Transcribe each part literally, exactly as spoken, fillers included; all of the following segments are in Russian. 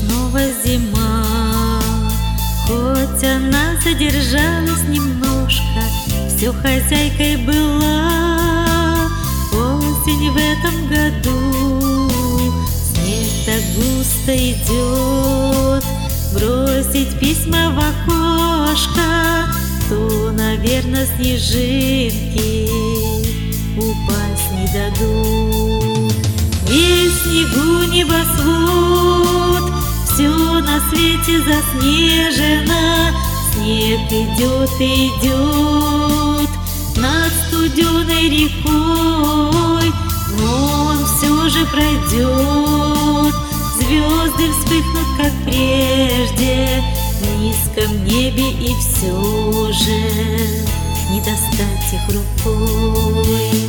снова зима, хоть она задержалась немножко, все хозяйкой была. Осень в этом году, снег так густо идет, бросить письма в окошко, то, наверное, снежинки упасть не дадут. Весь снегу небосвод, все на свете заснежено, снег идет и идет над студеной рекой, но он все же пройдет. Звезды вспыхнут, как прежде, в низком небе, и все же не достать их рукой.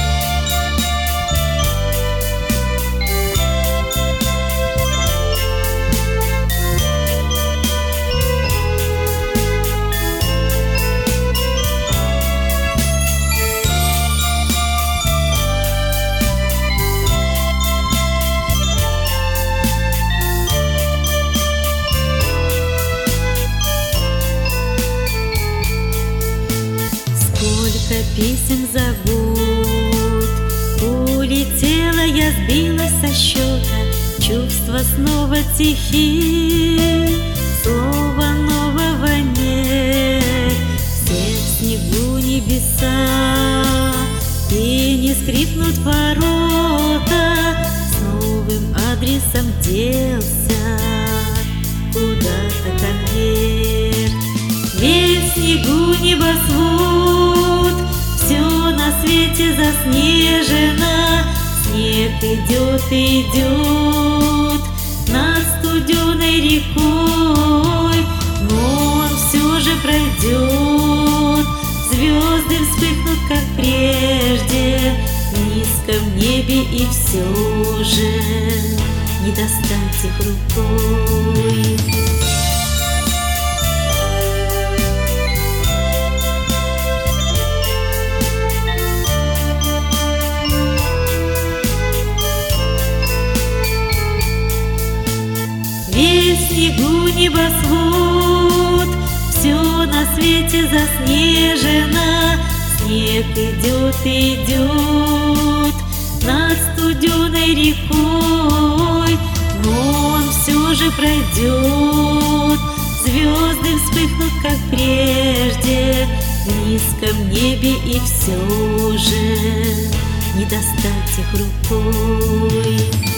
Сколько писем за год улетела, я сбилась со счета, чувства снова тихи, слова нового нет. Все в снегу небеса, и не скрипнут ворота, с новым адресом делся куда-то конверт. Весь в снегу небосвод, все на свете заснежено, снег идет и идет над студеной рекой, но он все же пройдет. Звезды вспыхнут, как прежде, в низком небе, и все же не достать их рукой. Весь в снегу небосвод, все на свете заснежено, снег идет и идет над студеной рекой, но он все же пройдет. Звезды вспыхнут, как прежде, в низком небе, и все же не достать их рукой.